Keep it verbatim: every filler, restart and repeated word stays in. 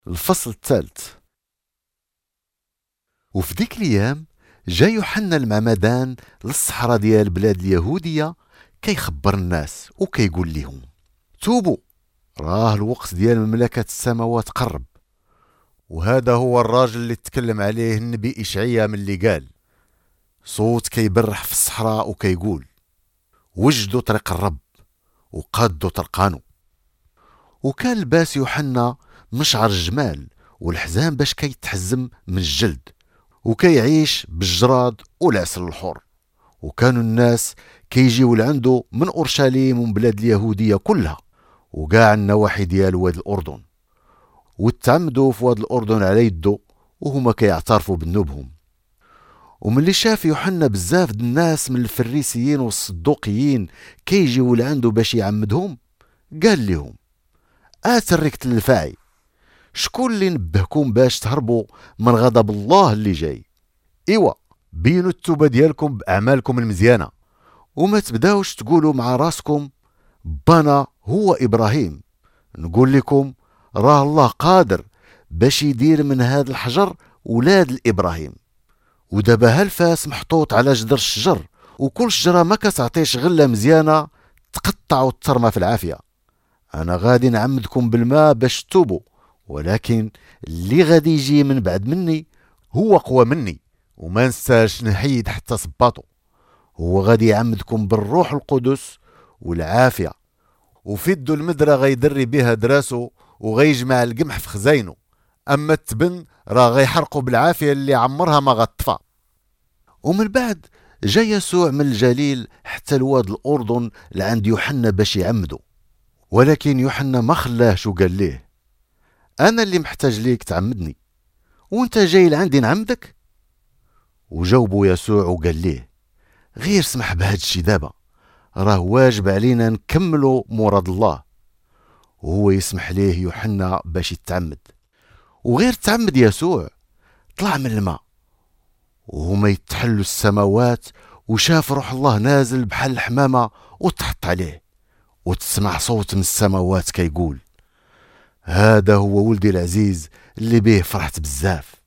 الفصل الثالث. وفي ديك الايام جا يوحنا المعمدان للصحراء ديال البلاد اليهوديه كيخبر الناس وكيقول لهم توبوا، راه الوقت ديال مملكه السماوات قرب. وهذا هو الراجل اللي تكلم عليه النبي إشعياء من اللي قال صوت كيبرح في الصحراء وكيقول وجدوا طريق الرب وقادوا طرقانو. وكان لباس يوحنا مشعر الجمال والحزام باش كيتحزم من الجلد، وكيعيش بالجراد والعسل الحر. وكانوا الناس كيجيو لعنده من اورشليم ومن بلاد اليهوديه كلها وكاع النواحي ديال واد الاردن، وتعمدوا في واد الاردن على يدو وهما كيعترفوا بذنوبهم. وملي شاف يوحنا بزاف د الناس من الفريسيين والصدوقيين كيجيو لعنده باش يعمدهم، قال لهم اتركت الفاعي، شكون اللي نبهكم باش تهربوا من غضب الله اللي جاي؟ ايوا بينوا التوبه ديالكم باعمالكم المزيانه، وما تبداوش تقولوا مع راسكم بانا هو ابراهيم. نقول لكم راه الله قادر باش يدير من هذا الحجر ولاد الابراهيم. ودابا هالفاس محطوط على جدر الشجر، وكل شجره ما كتعطيش غله مزيانه تقطع وترمى في العافيه. انا غادي نعمدكم بالماء باش تتوبوا، ولكن اللي غادي يجي من بعد مني هو قوى مني وما نستاش نحيد حتى صباطو. هو غادي يعمدكم بالروح القدس والعافيه، وفي يدو المدرة غيدري بها دراسو وغيجمع القمح في خزاينو، اما التبن راه غيحرقوا بالعافيه اللي عمرها ما غطفى. ومن بعد جا يسوع من الجليل حتى الواد الاردن لعند يوحنا باش يعمدو، ولكن يوحنا ما خلاهش وقال ليه انا اللي محتاج ليك تعمدني وانت جاي لعندي نعمدك؟ وجاوبوا يسوع وقال ليه غير سمح بهذا الشي دابا، راه واجب علينا نكملوا مراد الله. وهو يسمح ليه يوحنا باش يتعمد، وغير تعمد يسوع طلع من الماء وهما يتحلوا السماوات، وشاف روح الله نازل بحال الحمامه وتحط عليه، وتسمع صوت من السماوات كيقول هذا هو ولدي العزيز اللي به فرحت بزاف.